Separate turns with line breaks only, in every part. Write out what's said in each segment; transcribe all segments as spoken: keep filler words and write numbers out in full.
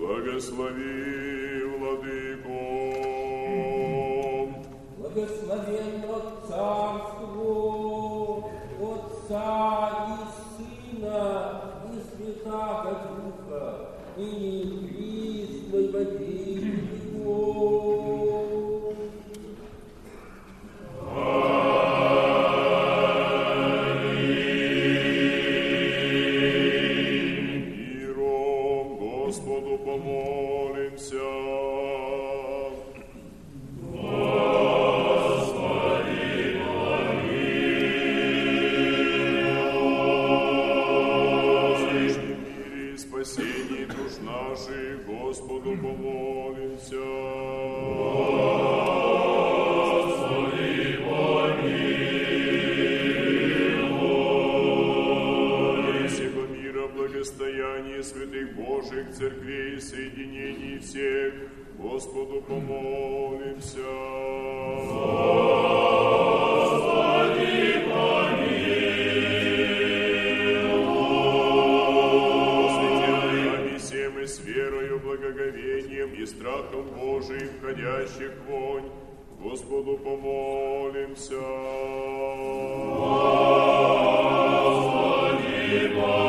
Благослови, Владыко.
Благословенно царство Отца и Сына и Святаго Духа, и присно и во веки веков.
Миром Господу помолимся. Спасении душ наших, Господу помолимся. Господи, помилуй. Всего мира, благостояние святых Божьих церквей, соединений всех, Господу помолимся. Господи, помилуй. Мы с верою, благоговением и страхом Божиим, входящих в вонь, Господу помолимся. Господи,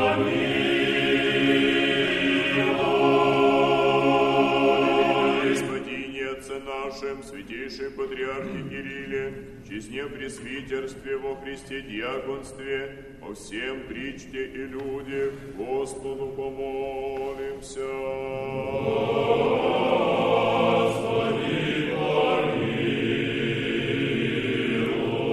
помилуй. Господине Отце нашем, святейшем Патриархе Кирилле, честне пресвитерстве во Христе диаконстве, по всем причте и людях, Господу помолимся. Господи, помилуй.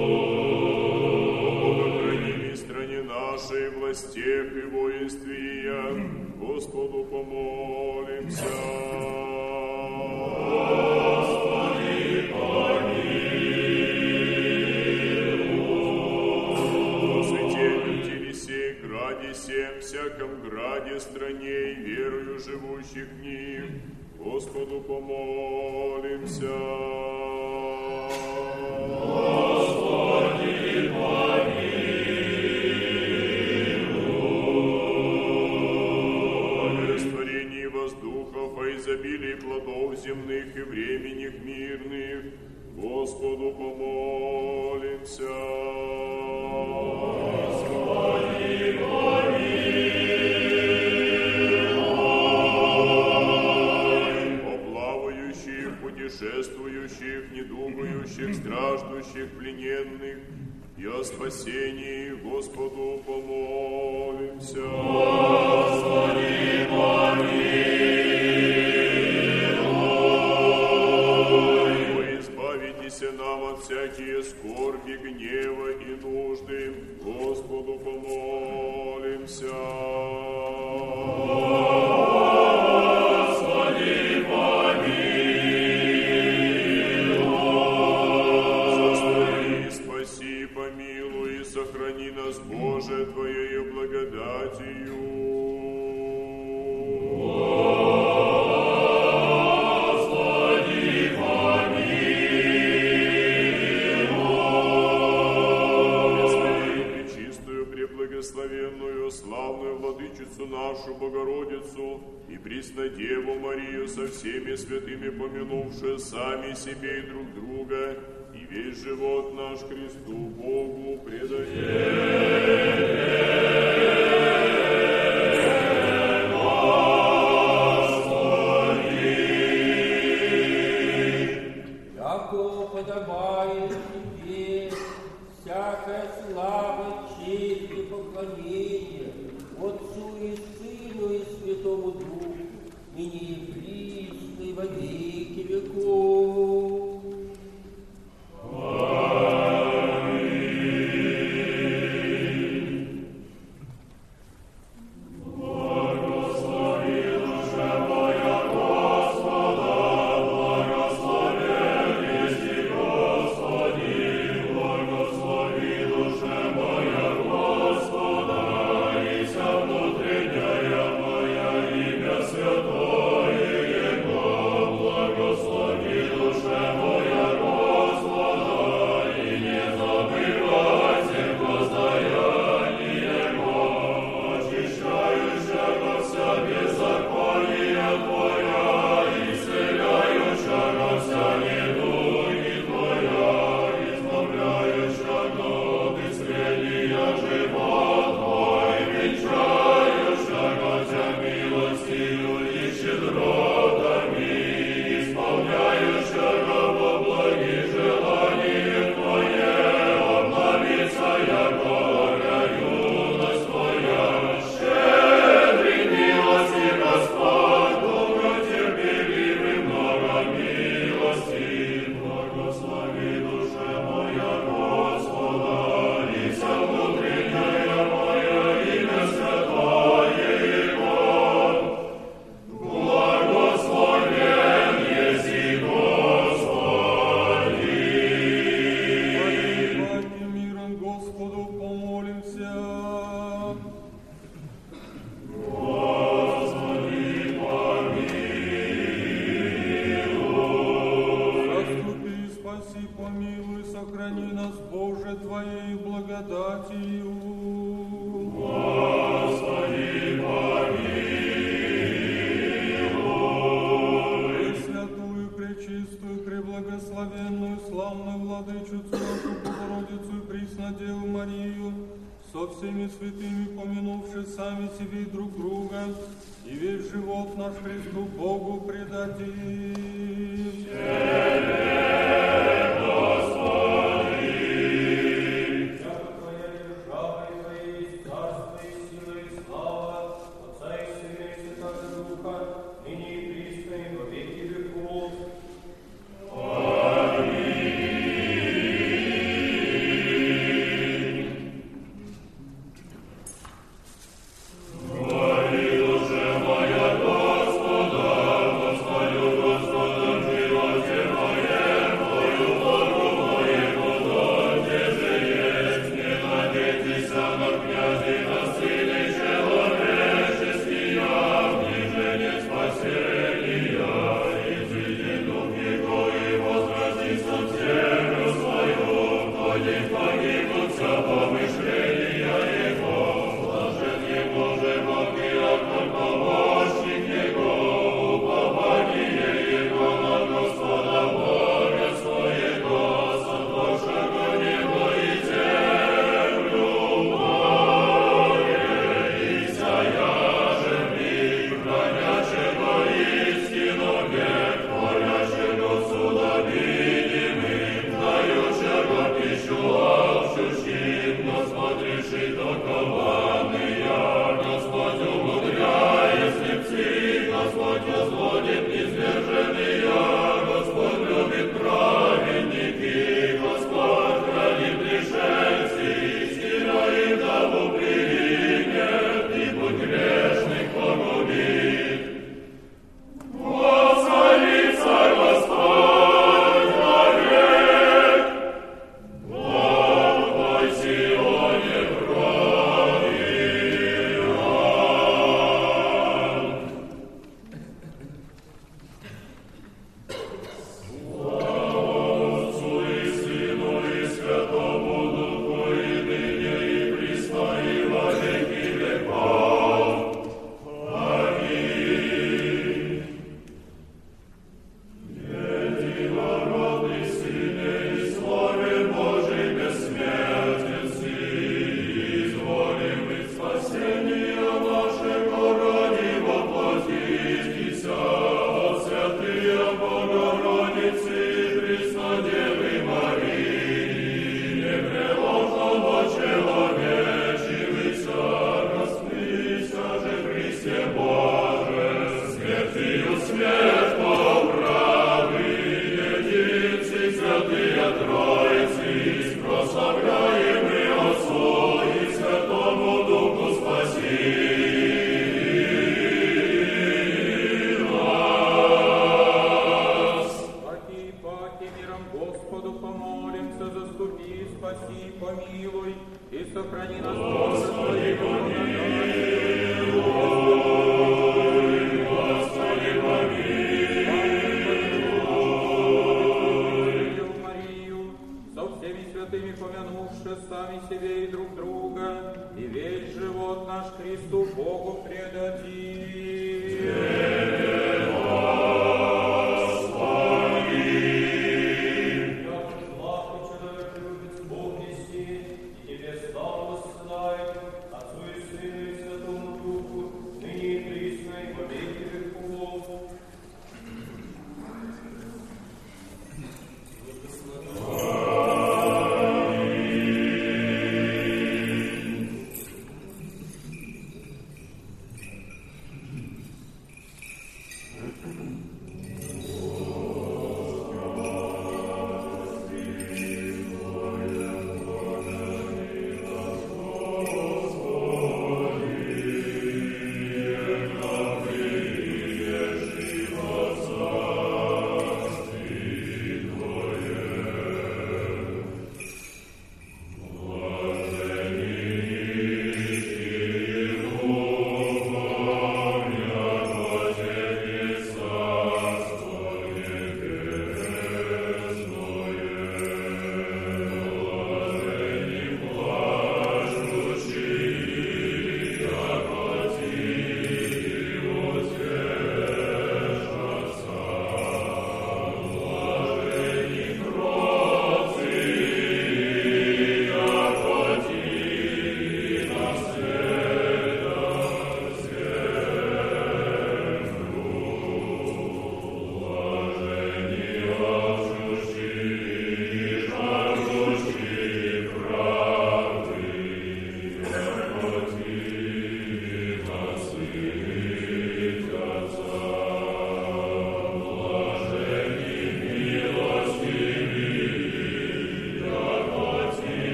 Богохранили стране нашей, властях и воинстве ее, Господу помолимся. Господи, граде всем, всяком граде, стране и верою живущих в них, Господу помолимся. Господи, помилуй. О растворении воздухов, о изобилии плодов земных и временных мирных, Господу помолимся. Господи, путешествующих, недугающих, страждущих, плененных, и о спасении Господу помолимся. Господи, помилуй. Вы избавитесь нам от всякие скорби, гнева и нужды, Господу помолимся. Господи, помилуй. Помилуй и сохрани нас, Боже, Твоею благодатью. Господи, помилуй. Пресвятую, пречистую, преблагословенную, славную Владычицу нашу Богородицу и Преснодеву Марию со всеми святыми помянувши сами себе и друг друга, и весь живот наш Христу Богу предаем.
Яко подобает Тебе всякая слава, честь и поклонение Отцу и Сыну и Святому Духу, ныне и присно и во веки веков.
Святое Его благо.
братью.
Господи, помилуй.
Пресвятую, пречистую, преблагословенную, славную владычицу нашу Богородицу и Преснодеву Марию, со всеми святыми помянувши сами себе и друг друга, и весь живот наш Христу Богу предадим.
Господа, Господю, Господом, животе моем.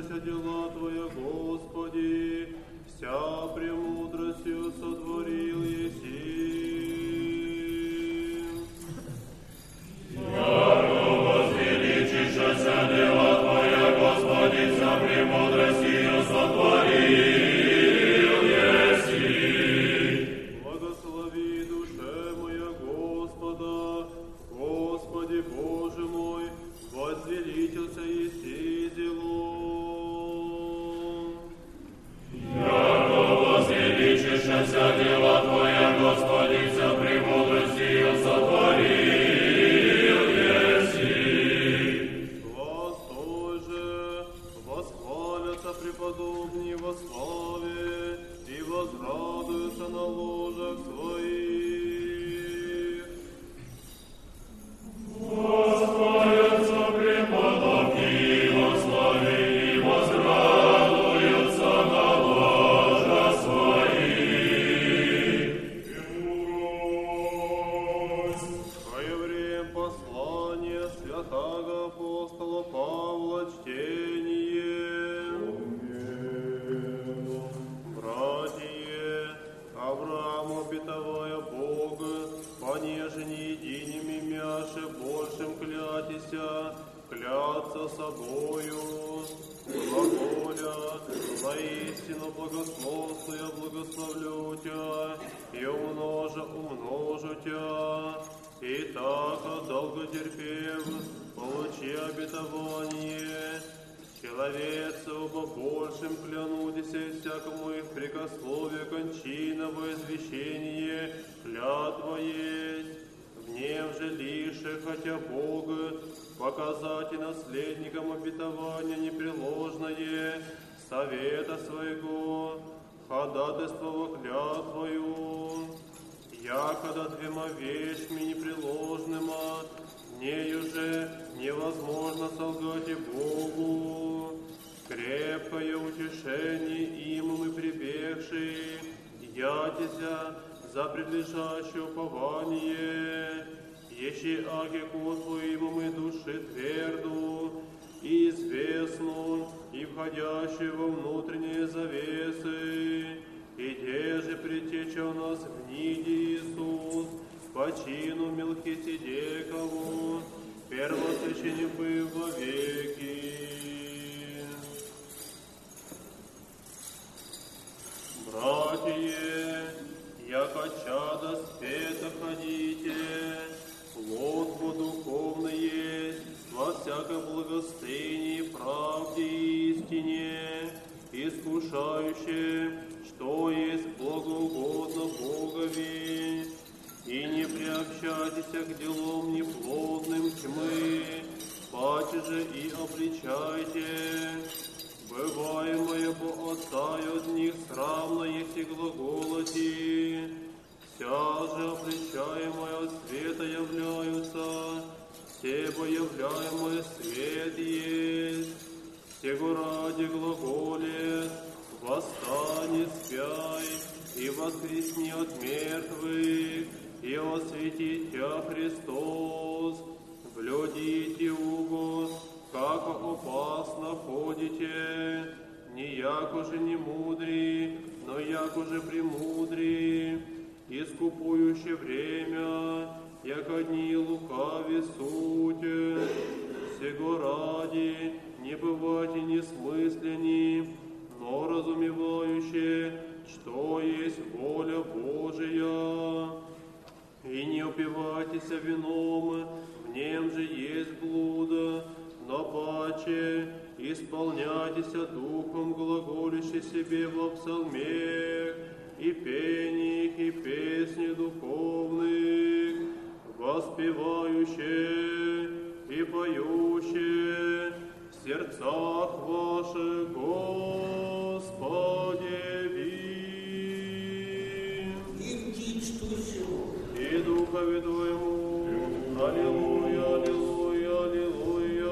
вся дела Твоя, Господи, вся премудростью сотворил еси.
Яко возвеличишься дела Твоя, Господи, вся премудростью сотворил еси.
Благослови душе моя Господа, Господи Боже мой, возвеличился еси зело.
Яко возвеличишься дела Твоя, Господи, вся премудростью сотворил еси.
Востой же восхвалятся преподобные во славе и возрадуются на ложах своих.
Восхвалятся преподобные во славе и возрадуются на ложа своих.
Евреям послание святаго апостола Павла чтение. Братья, Аврааму обетовая Бога, понеже не единими мяше большим клятися, кляться собою, глаголя, воистину благословствуя благословлю Тя, и умножа умножу Тя, и так долготерпев, получи обетование. Человецы оба большим клянутися, и всякому их прикословие кончина во извещение клятва есть. Гнев же лише, хотя Бога, показать и наследникам обетования непреложное, совета своего, ходатайство клятвою, якода двема вещми непреложныма, нею же невозможно солгать и Богу. Крепкое утешение им мы прибегшие, ятися за предлежащее упование, ещи аки Твоему мы души тверду, и известну, и входящую во внутренние завесы, и где же предтеча у нас в ниде Иисус, по чину Мелхиседекову, первосвященник был во веки. Братья, яко чада света ходите, лодку духовно есть, во всякой благостыне, правде и истине, искушающее, что есть благоугодно Богови, и не приобщайтесь к делам неплодным тьмы, паче же и обличайте. Бываемое по отца от них срамно есть и глаголоти, вся же обличаемая от света являются, себо являемое свет есть, сего ради глаголет, восстань и спяй, и воскресни от мертвых, и осветит Тя Христос, влюдите уго, как опасно ходите, не яко же не мудри, но яко же премудри, искупующе время, яко дни лукави суть, сего ради не бывайте несмыслени, но разумевающие, что есть воля Божия, и не упивайтесь вином, в нем же есть блуда, но паче исполняйтесь духом, глаголище себе во псалмех, и пениях, и песни духовных, воспевающие и поющие в сердцах ваших Господе вин.
И птичку
И Духове Твоему, аллилуйя, аллилуйя, аллилуйя.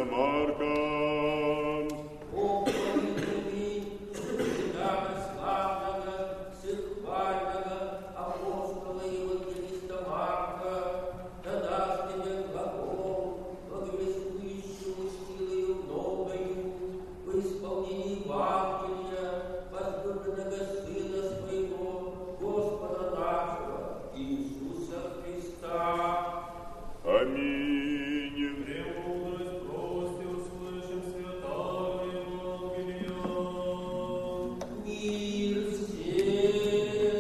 евангелиста Марка.
О, благослови, всегда славного, всехвального апостола евангелиста Марка, да даст тебе глагол, благовествующему силою многою, в исполнении Евангелия, возлюбленного Сына Своего, Господа нашего, Иисуса Христа.
Аминь.
Премудрость прости, услышим святого Евангелия.
Мир всем.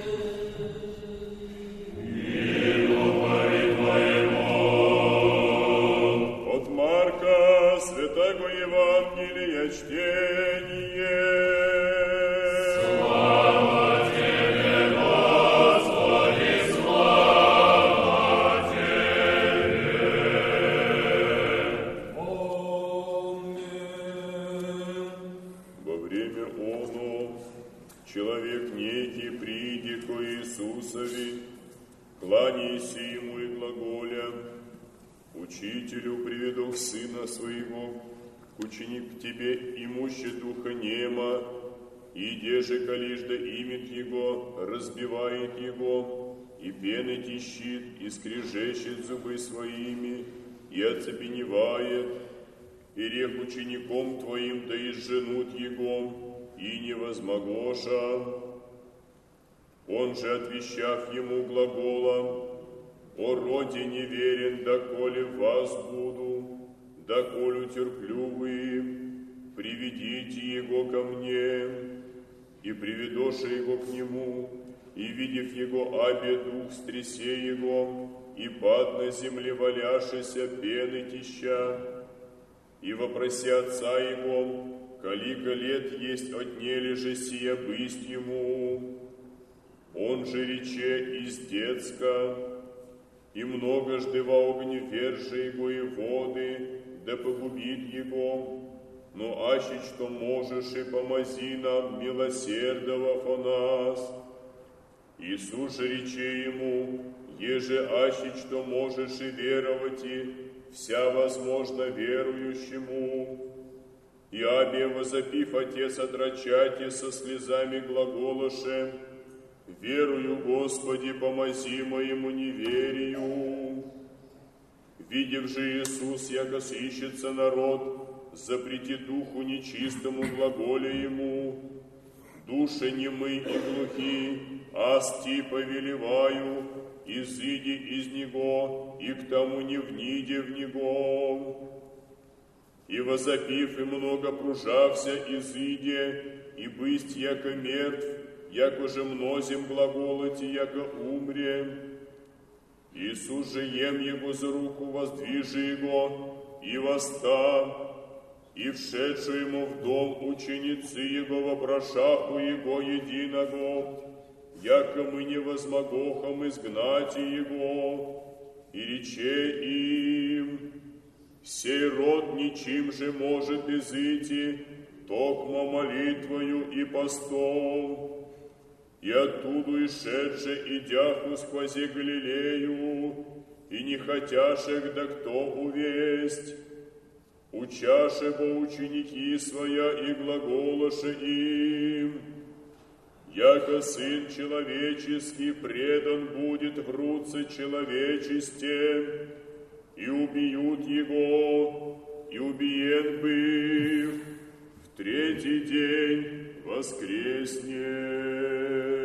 От Марка Святого Евангелия чтение. Слава Тебе, Господи, слава Тебе. Во время оно человек некий приди ко Иисусови, кланяйся ему и глаголя: Учителю, приведох сына своего, ученик к тебе, имуще духа нема, и деже колежда имет его, разбивает его, и пены тищит, и скрежещет зубы своими, и оцепеневает, и рех учеником твоим да изженут его, и невозмогоша. Он же, отвещав ему глаголом: «О роде неверен, доколе вас буду, доколе утерплю вы, приведите его ко мне». И приведоша его к нему, и, видев его, абе дух стрясе его, и пад на земле валяшися пены тища, и вопроси отца его, колика лет есть отнели же сия бысть ему. Он же рече из детска, и много жды во огне верже его и воды, да погубит его. Но аще что можешь, и помози нам, милосердовав о нас. Иисус же рече ему: еже аще что можешь и веровать, и вся возможно верующему. И абе возопив отец отрачати со слезами глаголоше: верую, Господи, помози моему неверию. Видев же Иисус, яко сыщется народ, запрети духу нечистому глаголе ему: души немы и глухи, асти повелеваю, изыди из него, и к тому не вниде в него. И возопив и много пружався, изыде, и бысть яко мертв, яко же мнозим глаголоти, яко умре. Иисус же ем его за руку, воздвижи его, и восста. И вшедши ему в дом ученицы его вопрошаху его единого, яко мы не возмогохом изгнать его, и рече им: сей род ничем же может изыти, токмо молитвою и постом. И оттуда ишедше, идяху сквозе Галилею, и не хотяшек да кто увесть, учаше бо ученики своя и глаголоше им: яко Сын Человеческий предан будет в руце человечесте, и убьют его, и убиен быв, в третий день воскреснет.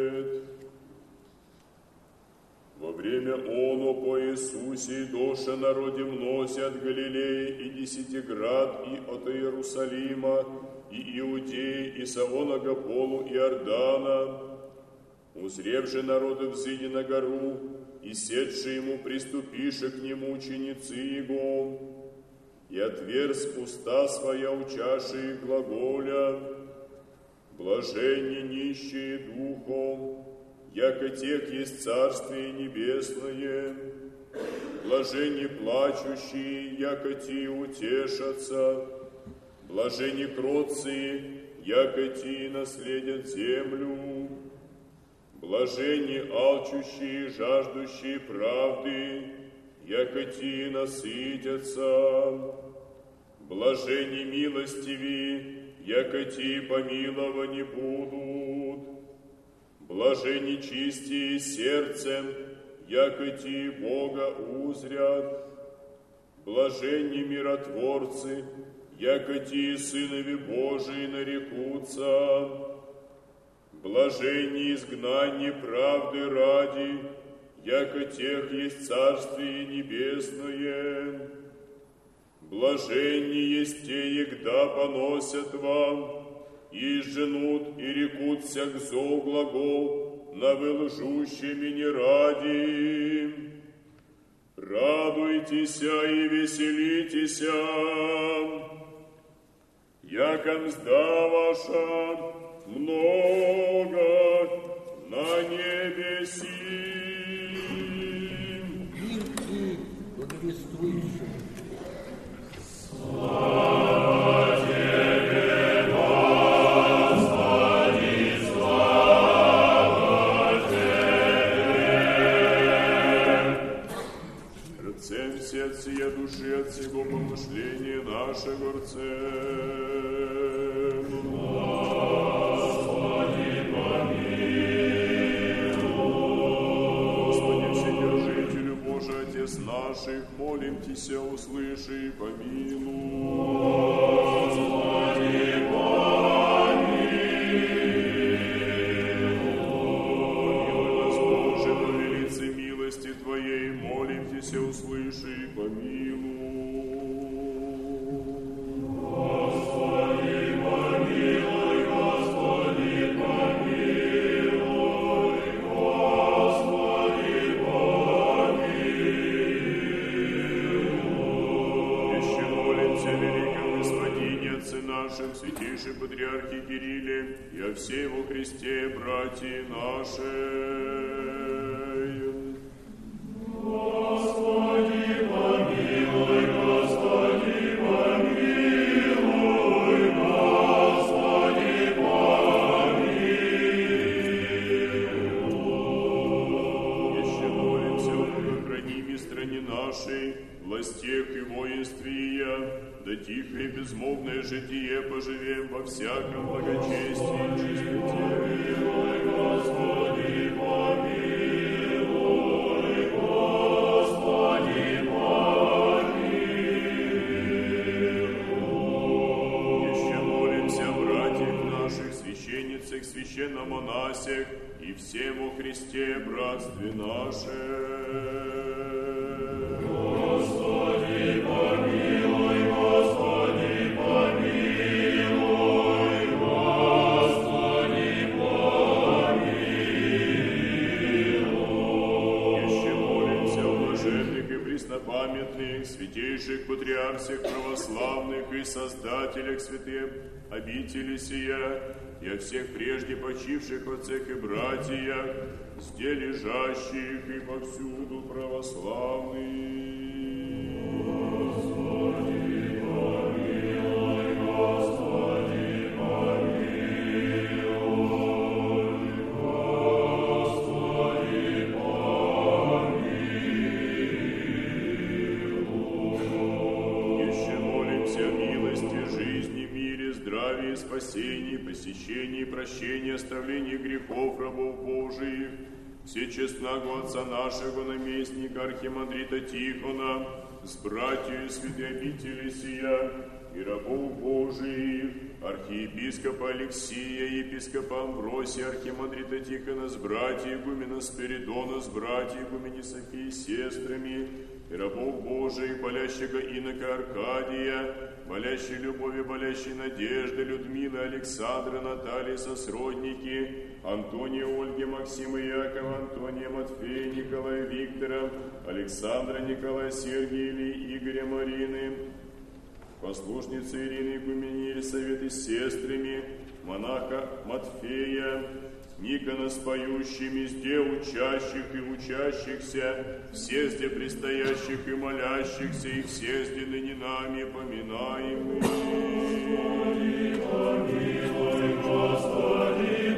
Во время оно по Иисусе и доше народе мноси от Галилеи и Десятиград, и от Иерусалима, и Иудеи, и Савонага полу Иордана. Узрев же народы взыди на гору, и седши ему приступише к нему ученицы его, и отверз уста своя учаши и глаголя: блаженни нищие духом, яко тех есть Царствие Небесное, блаженни плачущие, яко те утешатся, блаженни кротцы, яко те наследят землю, блаженни алчущие, жаждущие правды, яко те насытятся. Блажени милостиви, яко ти помиловани будут. Блажени чистие сердцем, яко ти Бога узрят. Блажени миротворцы, яко ти сынови Божии нарекутся. Блажени изгнанни правды ради, яко тех есть Царствие Небесное. Блаженни есть те, егда поносят вам, и женут, и рекутся к злу глагол, на лжущими не ради. Радуйтесь и веселитесь, яко мзда ваша много на небеси.
Мир и благовествующим.
Слава Тебе, Господи, слава Тебе. Рцем сердце я души от всего помышления нашего рцем. Господи, помилуй. Господи, Вседержителю Божий, Отец наших, молим Тися, услыши и помилуй. Господи, помилуй нас, Боже, по велице милости Твоей, молим Тися, услыши и помилуй. Господи, помилуй, Господи, помилуй, Господи, помилуй. Еще молимся великом Господине, Отце нашем, святейшем Патриархе Кирилле, и о всей во Христе, братья наши. Господи, помилуй, Господи, помилуй, Господи, помилуй. Еще молимся о хранимой стране нашей, властях и воинстве ее, да тихое и безмолвное житие поживем во всяком благочестии и чистоте. Помилуй, Господи, помилуй, Господи, помилуй. Еще молимся о братьях наших, священницах, священномонасях и всем во Христе братстве наше. Господи, помилуй, Господи, помилуй, Господи, помилуй. Еще молимся о блаженных и преснопамятных, святейших патриарсах православных и создателях святых обители сия, и о всех прежде почивших отцах и братьях, зде лежащих и повсюду православных. Господи, помилуй, Господи, помилуй, Господи, помилуй. Еще молимся о милости, жизни, мире, здравии, спасении, посещении, прощении, оставлении грехов рабов Божиих, всечестного Отца нашего, наместника архимандрита Тихона, с братьями святой обители сия, и рабов Божиих, архиепископа Алексия, епископа Амвросия, архимандрита Тихона, с братьями игумена Спиридона, с братьями игумени Софии, сестрами, и рабов Божиих, болящего инока Аркадия, болящей любови, болящей надежды, Людмилы, Александра, Натальи, сосродники, Антония, Ольги, Максима, Якова, Антония, Матфея, Николая, Виктора, Александра, Николая, Сергия, Ильи, Игоря, Марины, послушницы Ирины, игумени Елисаветы с сестрами, монаха Матфея, Никона с поющими, зде учащих и учащихся, все зде предстоящих и молящихся, и все зде ныне нами поминаемых. Господи, помилуй, Господи,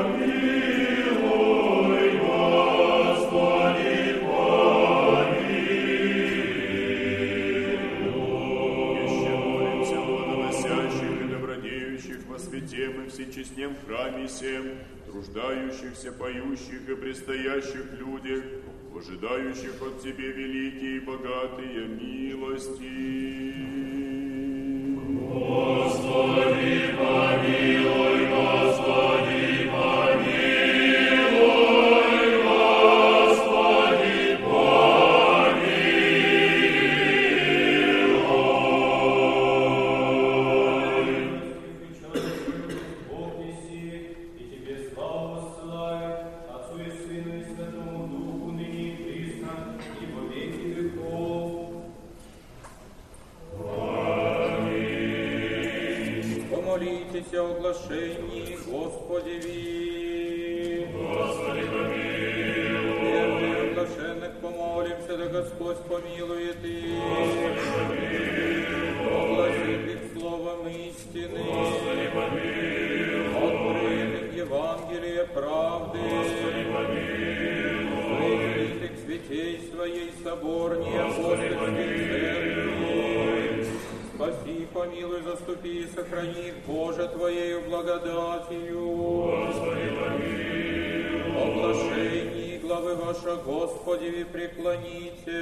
помилуй, Господи, помилуй. Еще молимся во святем и всечестнем храме сем, труждающихся, поющих и предстоящих людях, ожидающих от Тебе великие и богатые милости. Господи, помилуй, Господи, помилуй, Господи, помилуй.
Бог неси, и Тебе славу воссылает, Отцу и Сыну и Святому Духу, ныне и присно, и во веки веков.
Помолитесь о оглашении, Господи, ви.
Господи, помилуй.
Верных оглашенных помолимся, да Господь помилует их.
Господи, помилуй.
Огласит их словом истины.
Господи, помилуй.
Открыть им Евангелие правды.
Господи, помилуй.
Вызволит их святей Своей соборней апостольской церкви. Спаси, помилуй, заступи и сохрани их, Боже, Твоею благодатью.
Господи, помилуй.
Оглашение главы ваша, Господи, ви преклоните.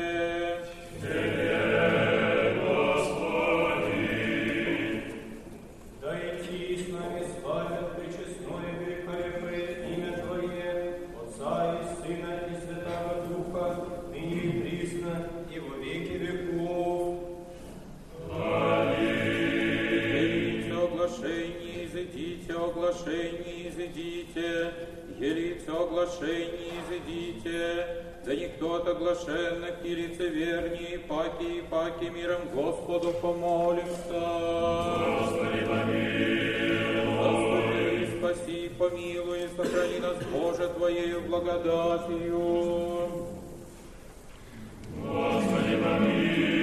Тебе, Господи.
Да идти с нами славят пречестное великолепное имя Твое, Отца и Сына и Святого Духа, ныне и присно, и во веки веков.
Елите оглашение, изыдите, оглашение, изыдите, елите оглашение, изыдите, да никто от оглашенных и лицеверней, паки и паки миром Господу помолимся.
Господи, помилуй.
Заступи, спаси, помилуй, сохрани нас, Боже, Твоею благодатью.
Господи, помилуй.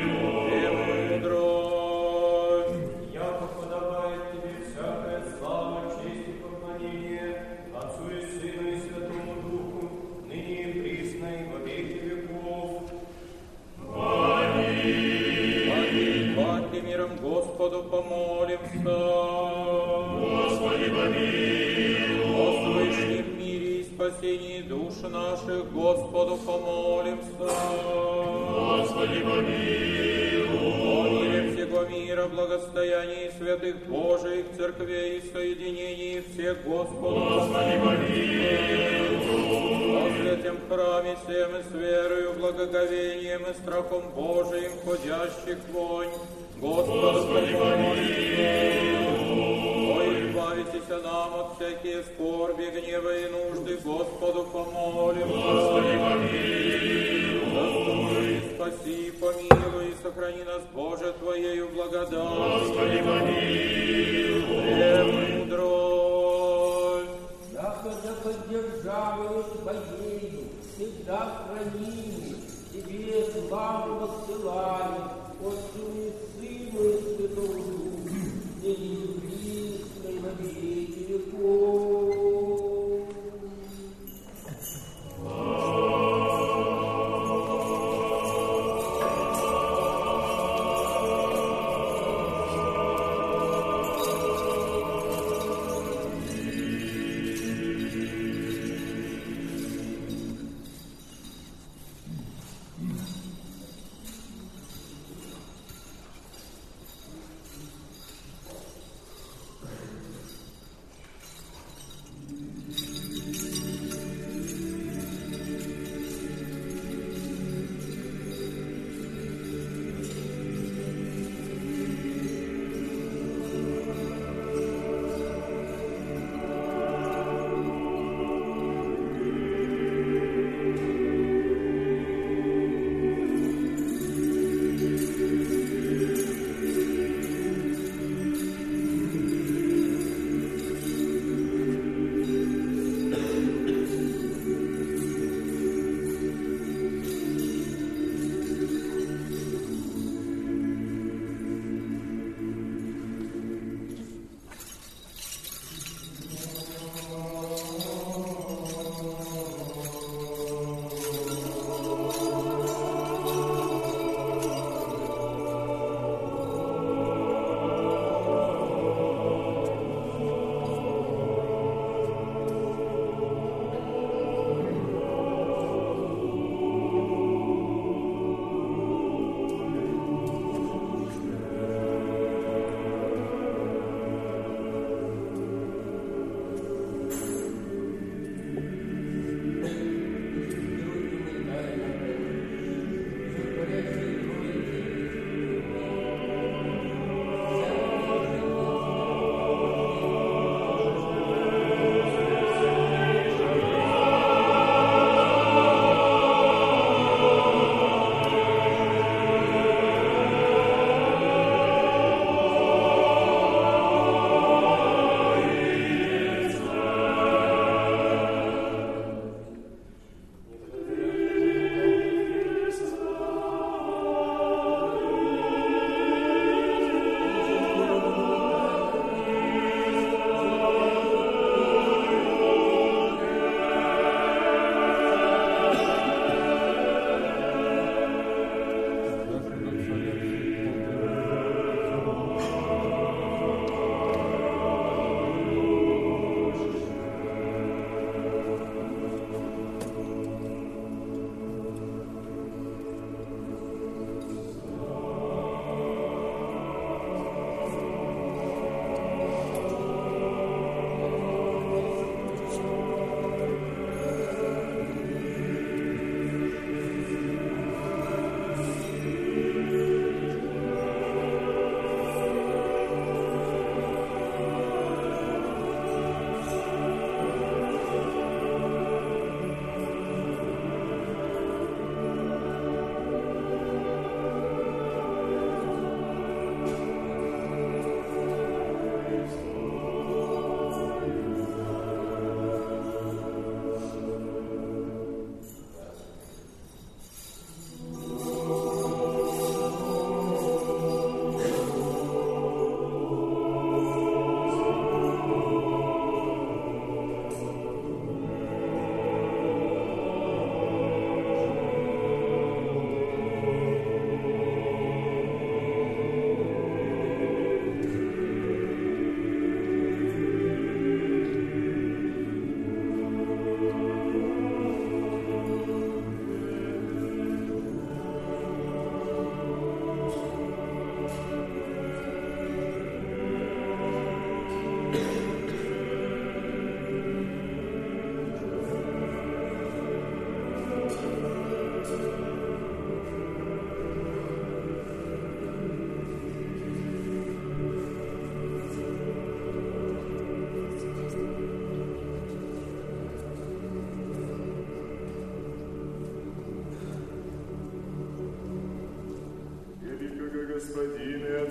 Яко подобает Тебе всякая слава, честь и поклонение, Отцу и Сыну и Святому Духу, ныне и присно, и во веки веков.
Аминь. Паки миром Господу помолимся.
Господи, помилуй.
О свышнем мире и спасении душ наших Господу помолимся.
Господи, помилуй.
О мире всего мира, благостоянии святых Божиих церквей и соединении всех Господу
Господи, помилуй.
о святем храме всем и с верою, благоговением и страхом Божиим, ходящих вонь, Господу помолимся. О, избавитесь нам от всякие скорби, гнева и нужды, Господу помолимся.
Господи, помилуй.
Заступи, спаси, помилуй и сохрани нас, Боже, Твоею благодатью.
Господи, помилуй.
Премудрость.
Яко поддержавою Твоею, всегда храними, Тебе славу воссылаем, Отцу и Сыну и Святому Духу, ныне и присно и во веки веков.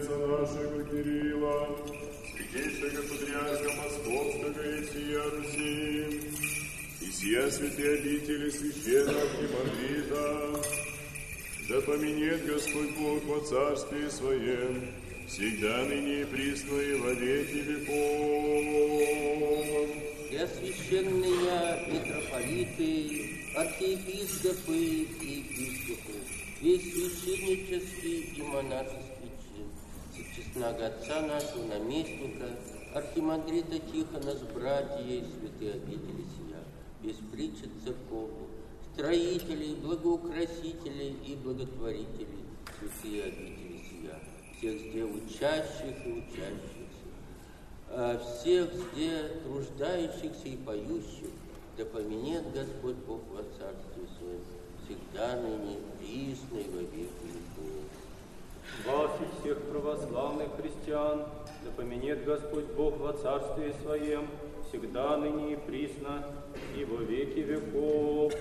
отца нашего Кирилла, святейшего патриарха Московского и всея Руси, и сия святые обители священного архимандрита, да поменет Господь Бог во царстве Своем, всегда ныне и присно и во веки веков.
Я священные митрополиты, архиепископы и епископы, весь священнический и монашеский чин, честного отца нашего наместника, архимандрита Тихона с братьей святые обители сия, без притчи церковных, строителей, благоукрасителей и благотворителей святые обители сия, всех здесь учащих и учащихся, а всех здесь труждающихся и поющих, да поменет Господь Бог во царстве Своем, всегда ныне, присно и во веки веков.
Вас и всех православных христиан, да поменет Господь Бог во царстве Своем, всегда ныне и присно и во веки веков.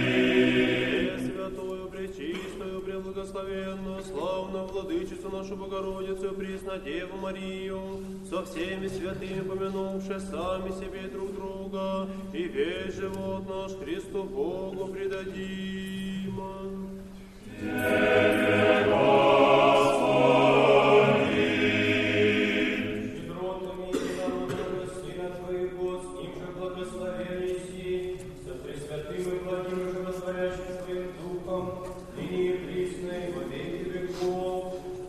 Пречистую, преблагословенную, славную владычицу нашу Богородицу, Богородицу, присно Деву Марию, со всеми святыми помянувши сами себе друг друга, и весь живот наш Христу Богу предадим. Тебе, Господи! Щедротами и народами Сына Твоего, с Ним же благословен еси, со Пресвятым и благим и животворящим Твоим Духом, ныне и присно и во веки веков.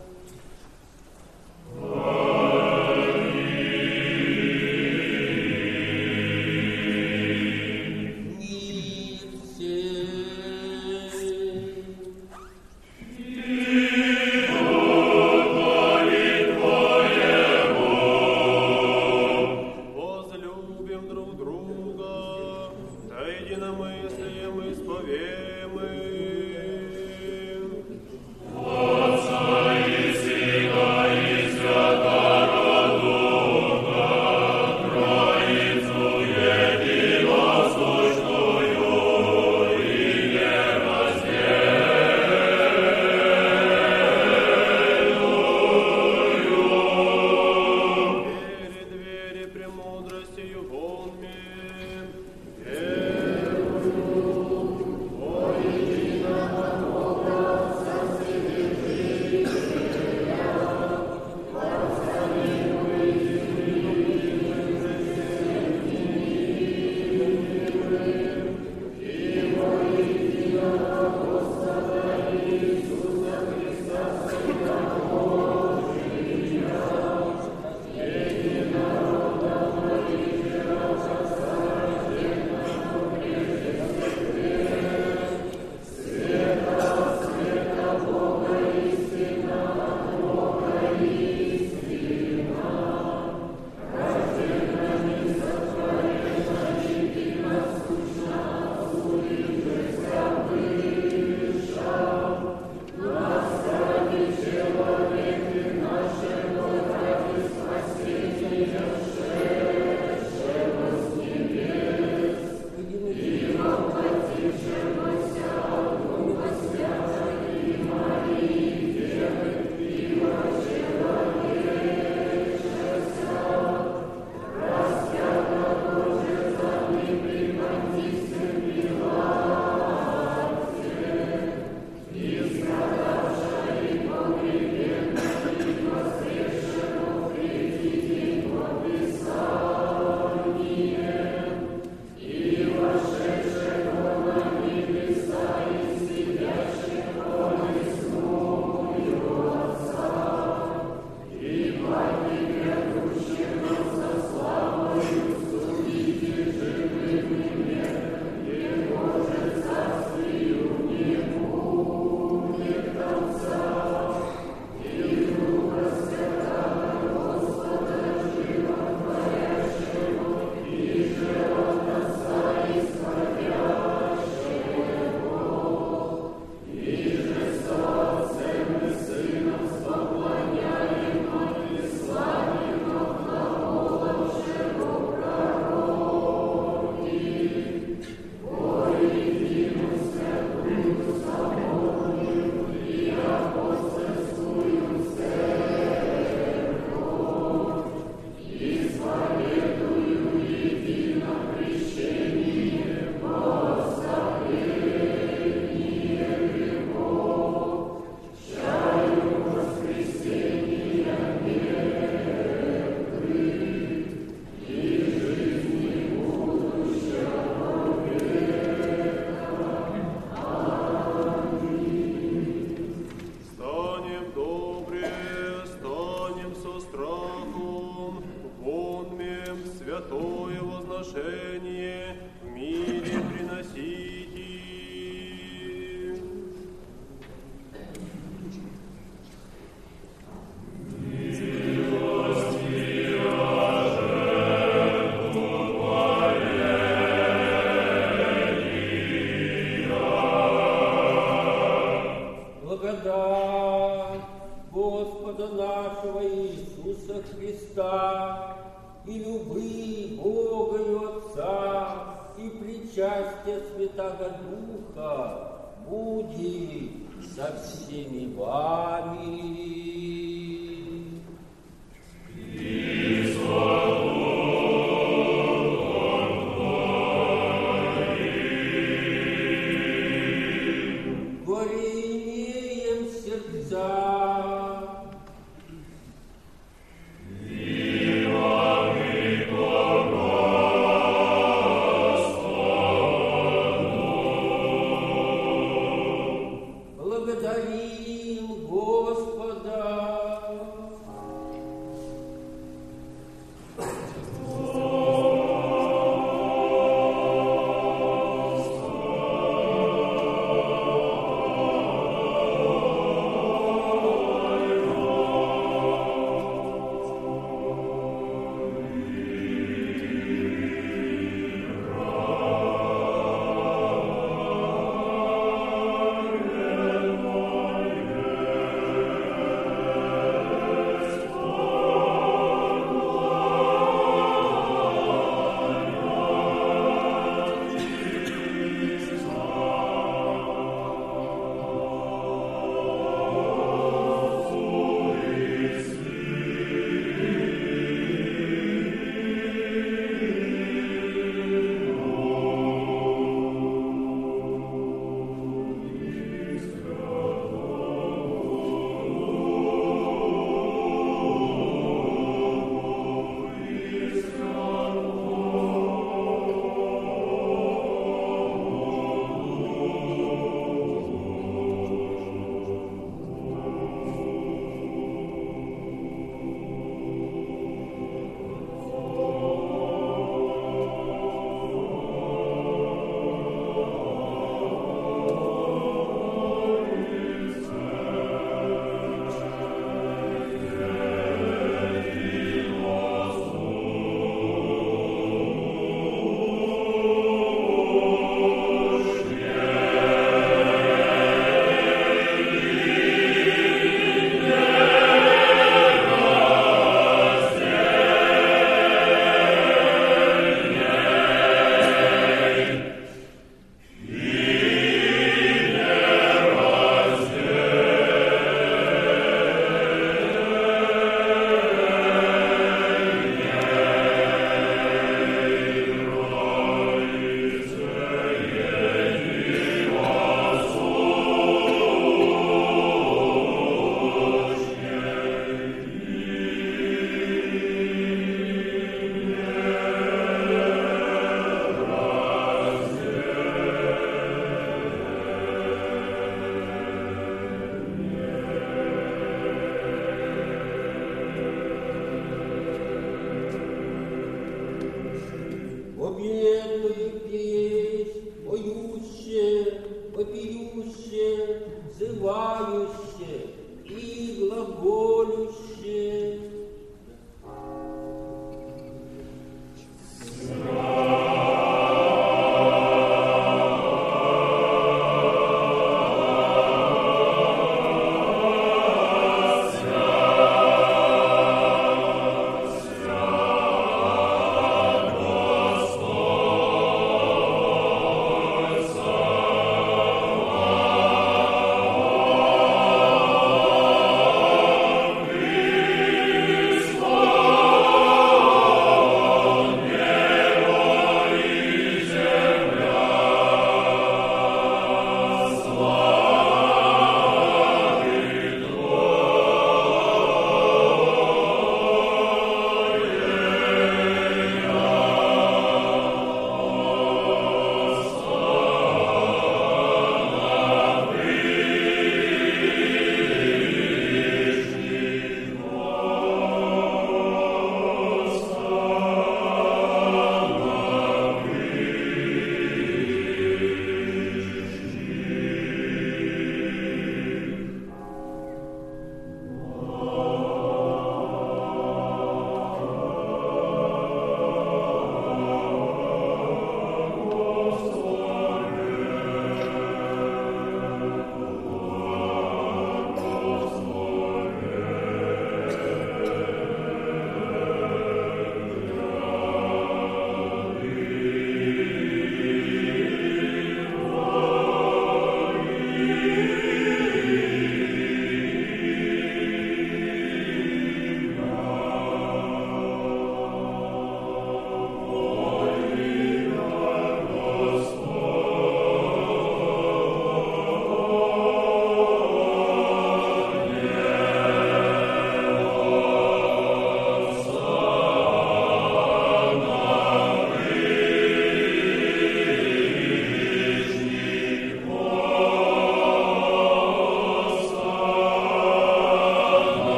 причастия Святаго Духа будет со всеми вами.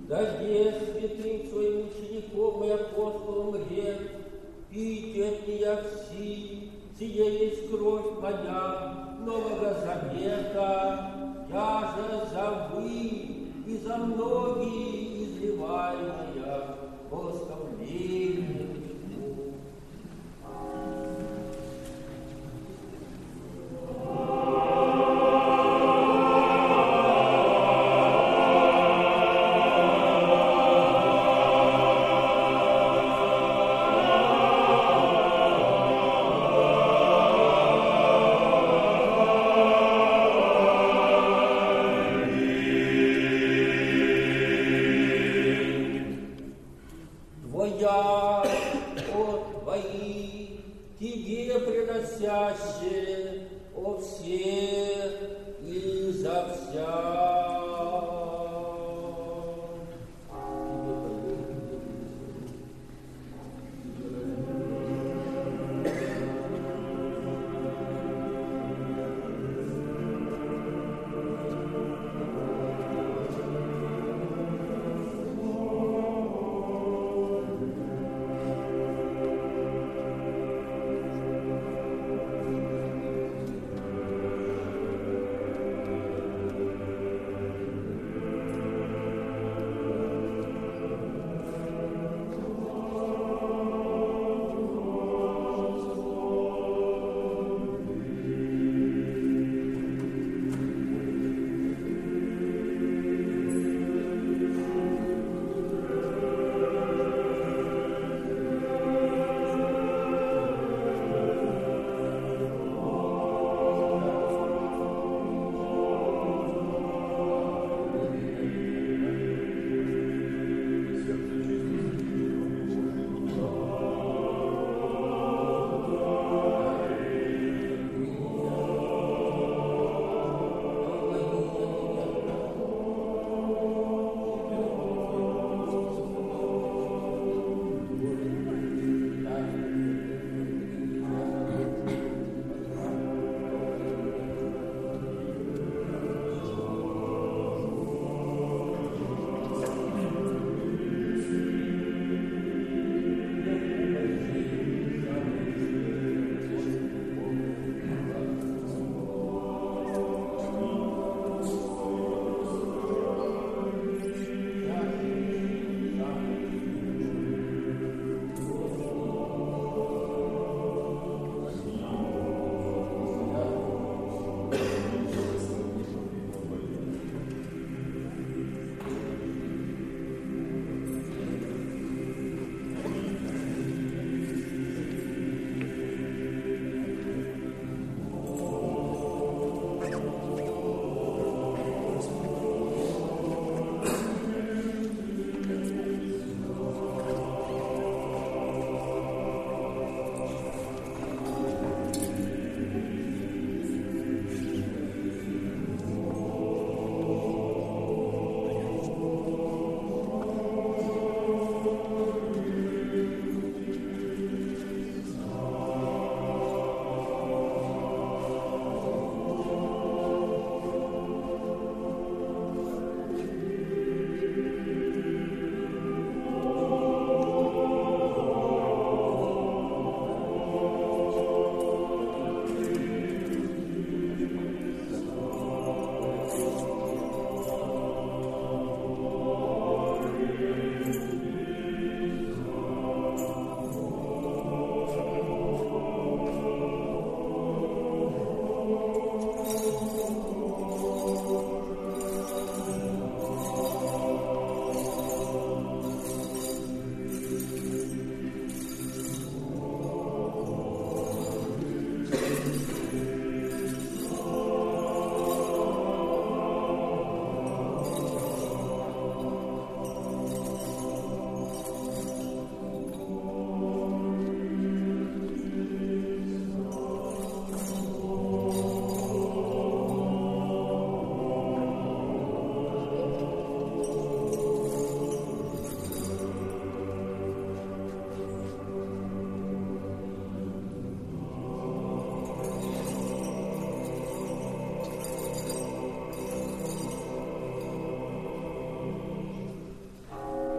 даде святым своим учеником и апостолам рек, пейте от меня все, сие есть кровь моя Нового Завета, я же за вы и за многие изливаемая по оставлению.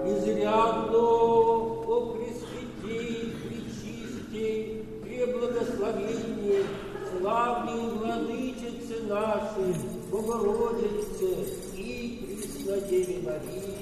изрядно, о Пресвятей, Пречистей, Преблагословенней, славной Владычице нашей, Богородице и Преснодеве Марии.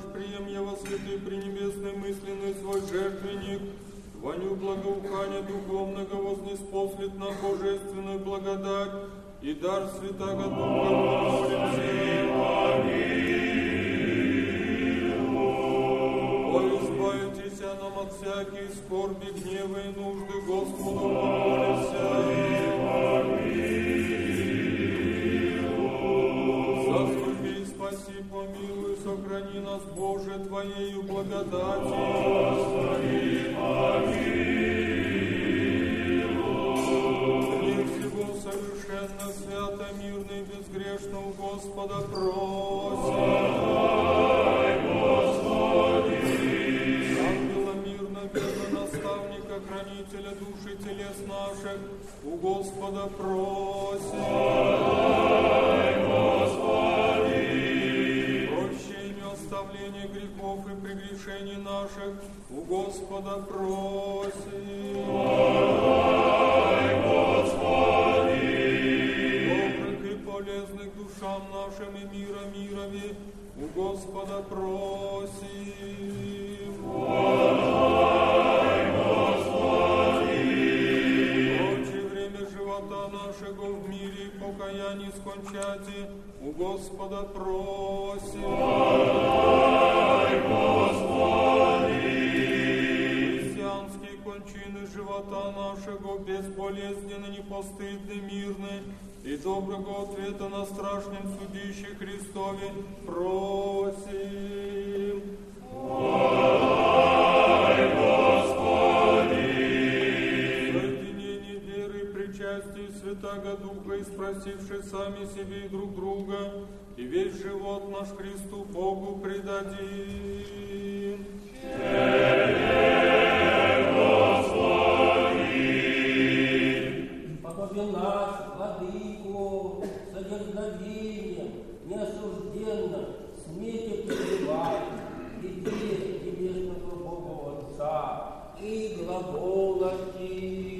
прием я во святый пренебесный мысленный свой жертвенник, воню благоухания духовного вознеспослит на божественную благодать и дар Святаго Духа помолимся. О, избавитесь нам от всякой скорби, гнева и нужды, Господу помолимся. Заступи, спаси, помилуй, сохрани нас, Боже, Твоею благодатью. Господи, помилуй. Мир всего совершенно, свято, мирно и безгрешно у Господа просим. Дай, Господи. Ангела мирно, верно, наставника, хранителя души телес наших, у Господа просим. Дай, Господи. Прощение, оставление грехов и прегрешений наших, у Господа просим. Дай, Господи. Добрых и полезных душам нашим и мира мирови, у Господа просим. Дай, Господи. Прочее время живота нашего в мире и покаянии скончати, у Господа просим. Дай, Господи. Христианские кончины живота нашего безболезненно, непостыдны, мирны, и доброго ответа на страшном судище Христове просим. Дай, Господи. Соединение веры, причастия Святаго Духа, и спросивши сами себе и друг друга, и весь живот наш Христу Богу предадим.
Подобен нас, Владыку, с одерзновением, неосужденно, смейте пребывать в еде небесного Бога Отца и глаголати.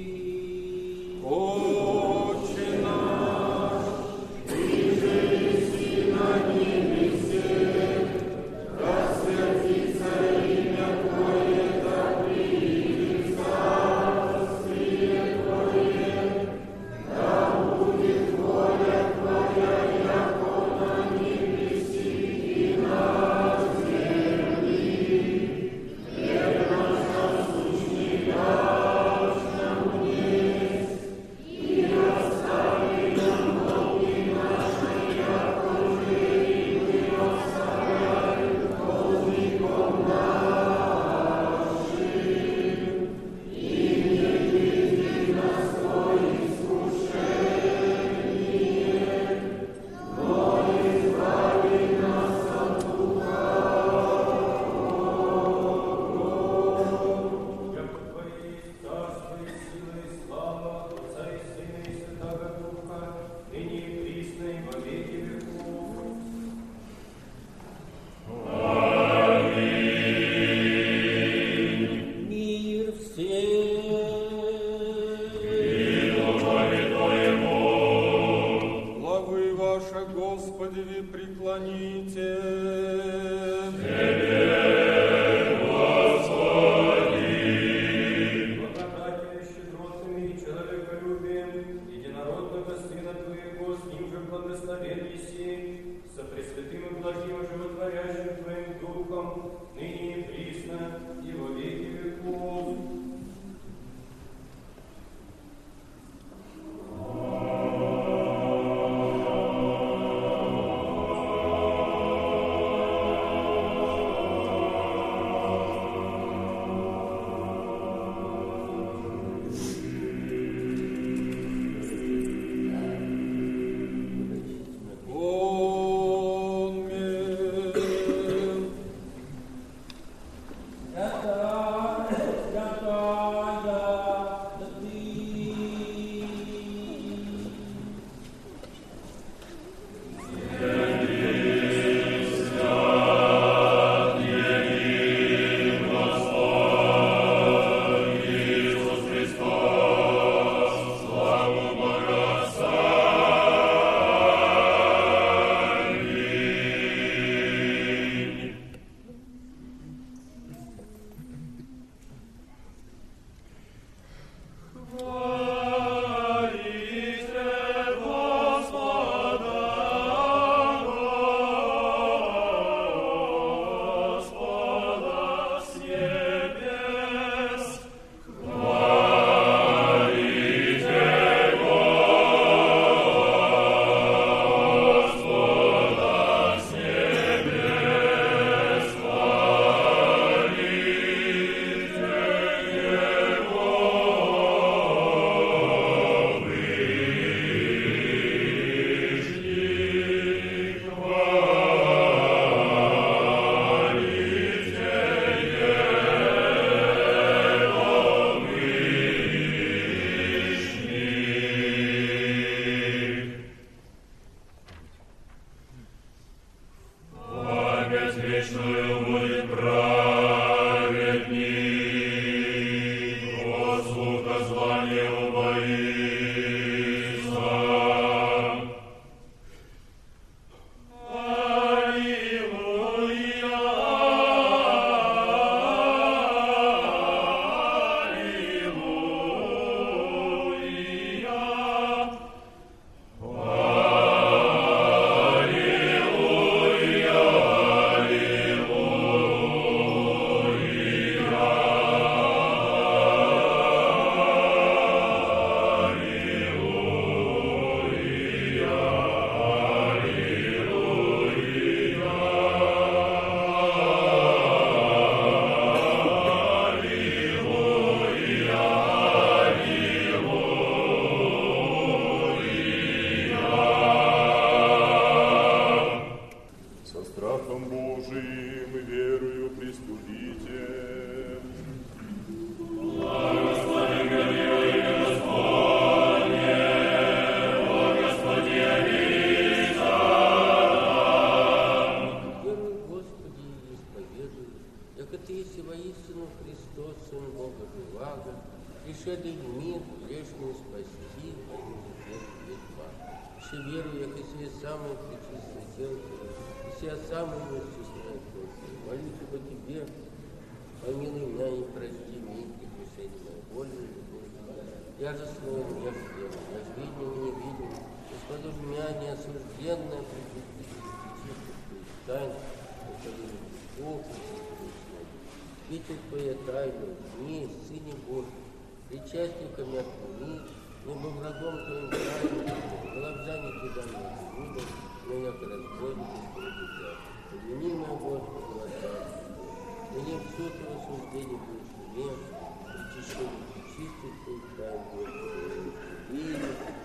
Отче наш, ниже еси на небесе, да святится имя Твое, да придет царствие Твое, да будет воля Твоя, яко на небесе и на земли. Хлеб наш насущный дашь нам днесь, и остави нам долги наши, яко же и мы оставляем должником нашим. И не введи нас в искушение, но избави нас от
Яко Твое есть царство и сила и слава Отца и Сына и Святаго Духа, ныне и присно и во веки веков.
Мир всем.
Главы ваши, Господи, ви преклоните.
Благодатью, щедротами и человеколюбием единородного Сына Твоего, с Ним же благословен еси, со пресвятым и благим животворящим Твоим Духом, ныне и присно и во веки веков.
О
Христос, Сын Бога Живаго, пришедший в мир грешную спасти, а не жертву тьма. Ще верую, як и сие самое пречистое тело, и сия самая честная кровь. Молюсь об Тебе, помилуй меня и прости мне прегрешение моей воли и любовь. Я же словом не съем, я ж видим и не видим, Господу ж меня неосужденное причистое тайн, Господу Бог, Печать Твоя тайна, мне, Сыне Божий, причастниками отмени, небо врагом Твоим праведным, глаза не Тебя не отмени, но я разбойник из Тебя. Помяни меня, Господи, глаза, мне все Твое суждение будешь мне, причащение причистых Твоих тайн, Господи, и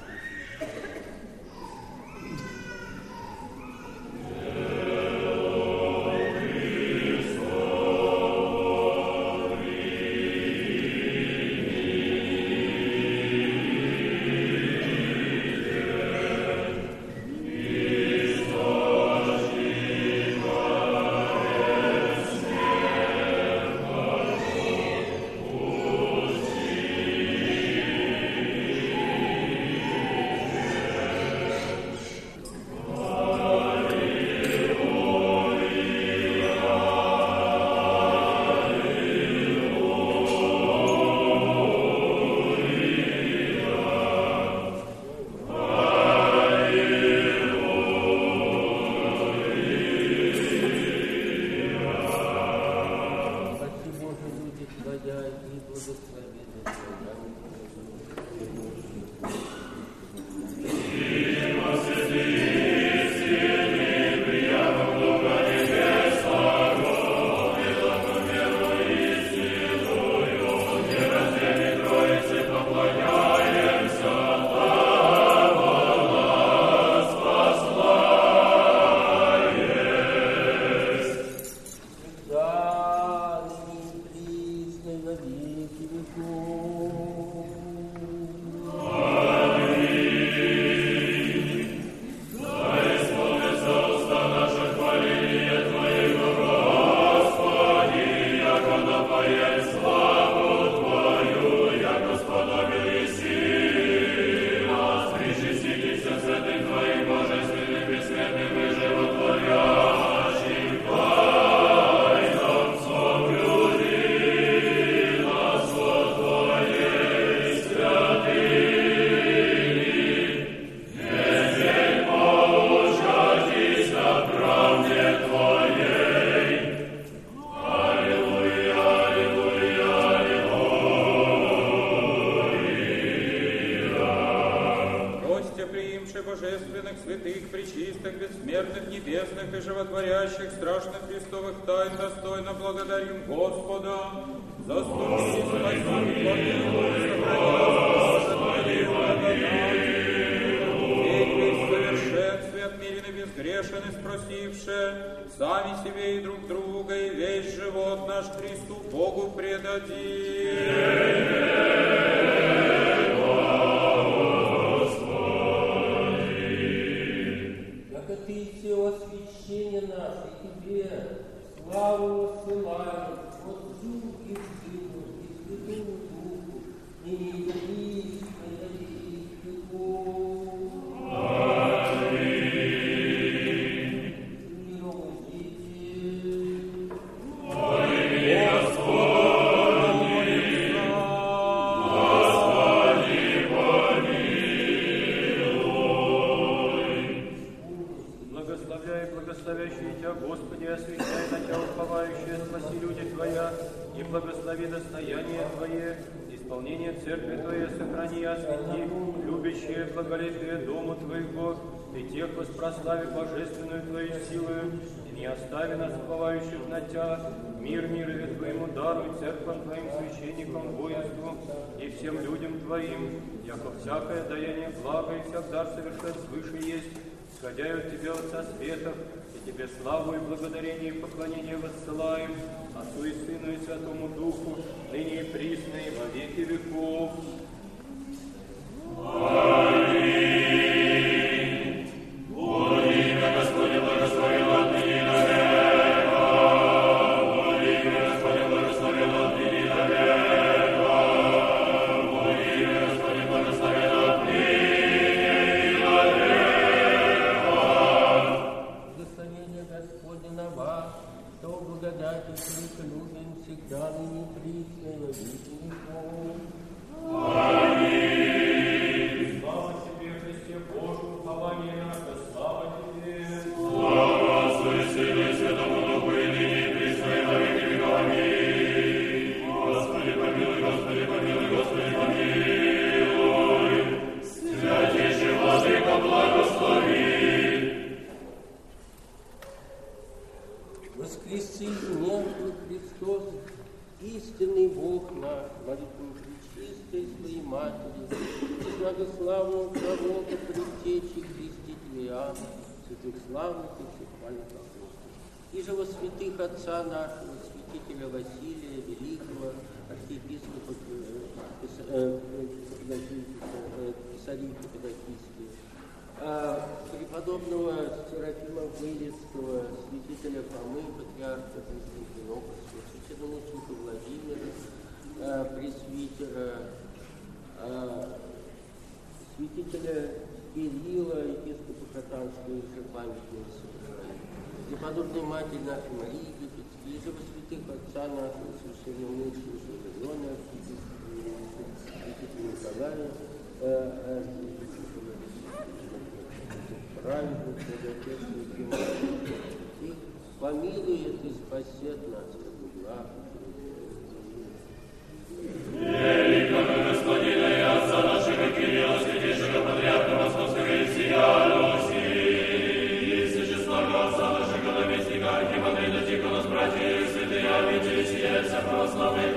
мир мирове Твоему даруй, церквам Твоим, священникам, воинству и всем людям Твоим, яко всякое даяние блага и всяк дар совершать свыше есть, исходя от Тебя, Отца Светов, и Тебе славу и благодарение и поклонение воссылаем, Отцу и Сыну и Святому Духу, ныне и присно и во веки веков.
Господи, благословен отныне до века.
благодетельнику.
Аминь. Слава тебе, Христе Божию, упование наше, слава тебе.
Слава Отцу и Сыну и Святому Духу, и ныне, и присно, и во веки веков. Аминь. Господи помилуй, Господи помилуй, Господи помилуй. Святейший Владыка, благослови.
Воскреси мертвых Христос, истинный Бог наш, молитву пречистой своей Матери, благословного пророка, предтечи крестителя Иоанна, святых славных и всехвальных апостолов, и же во святых отца нашего, святителя Василия Великого, архиепископа Писарии Каппадокийские, преподобного Серафима Вылезского, святителя Фомы, патриарха Константинопольского, священномученика Владимира, пресвитера, святителя Кирилла, епископа Катанского и Памятного собрания, преподобной Матери нашей Марии Египетской, и же во святых отца нашего священномученика Иона, святителя Николая, праведных, благочестных и и помилует и спасет нас от угла.
Великого Господина и Отца нашего Кирилла, святейшего патриарха Московского и всея Руси, и всечестного Отца нашего наместника архимандрита Тихона с братьями святые обители сия вся православная